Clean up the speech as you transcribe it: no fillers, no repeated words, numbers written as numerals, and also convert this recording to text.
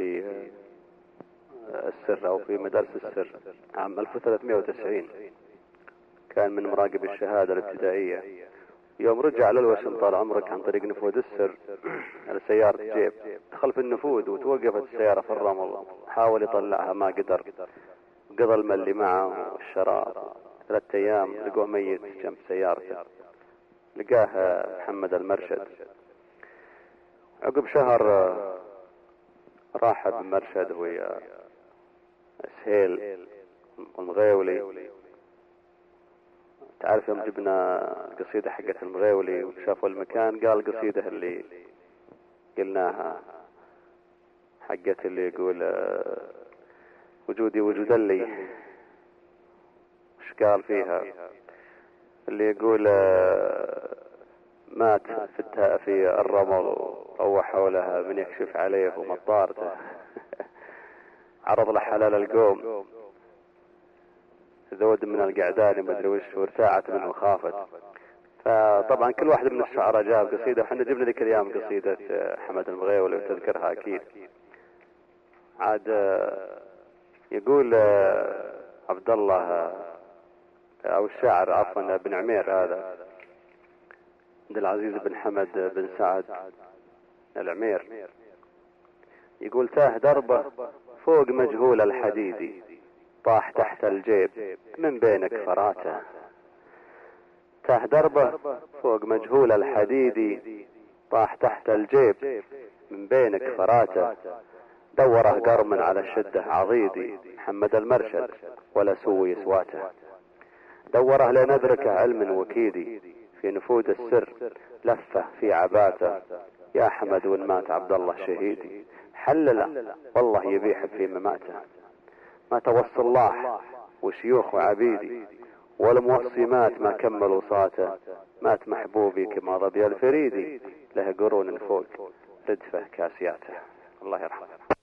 في السر أو في مدارس السر عام 1390. كان من مراقب الشهادة الابتدائية. يوم رجع للوشم طال عمرك عن طريق نفوذ السر على سيارة جيب، دخل في النفوذ وتوقفت السيارة في الرمل، حاول يطلعها ما قدر، قضى المال اللي معه والشراب. 3 أيام لقوه ميت جنب سيارته، لقاه محمد المرشد. عقب شهر راح بمرشد ويا سهيل المغيولي. تعرف يوم جبنا القصيدة حقت المغيولي وشافوا المكان، قال القصيدة اللي قلناها حقت اللي يقول وجودي وجود اللي، وش قال فيها؟ اللي يقول مات في الرمل وروح حولها من يكشف عليه ومطارته عرض له حلال القوم ذود من القعدان ما ادري وش، وارتاعت منه وخافت. فطبعا كل واحد من الشعراء جاب قصيدة، وحنا جبنا ذيك الايام قصيدة حمد المغيولي وتذكرها اكيد. عاد يقول عبد الله او الشاعر عفوا بن عمير هذا عبد العزيز بن حمد بن سعد العمير، يقول تاه دربه فوق مجهول الحديدي، طاح تحت الجيب من بينك فراته. تاه دربه فوق مجهول الحديدي، طاح تحت الجيب من بينك فراته. دوره قرم على الشدة عضيدي، محمد المرشد ولا سوي سواته. دوره لندركه علم وكيدي، في نفوذ السر لفه في عباته. يا حمد وان مات عبد الله شهيدي، حلله والله يبيح في مماته. ما توصى الله وشيوخ وعبيدي، والموصمات ما كملوا صاته. مات محبوبي كما ظبي الفريدي، له قرون فوق ردفه كاسياته. الله يرحمه.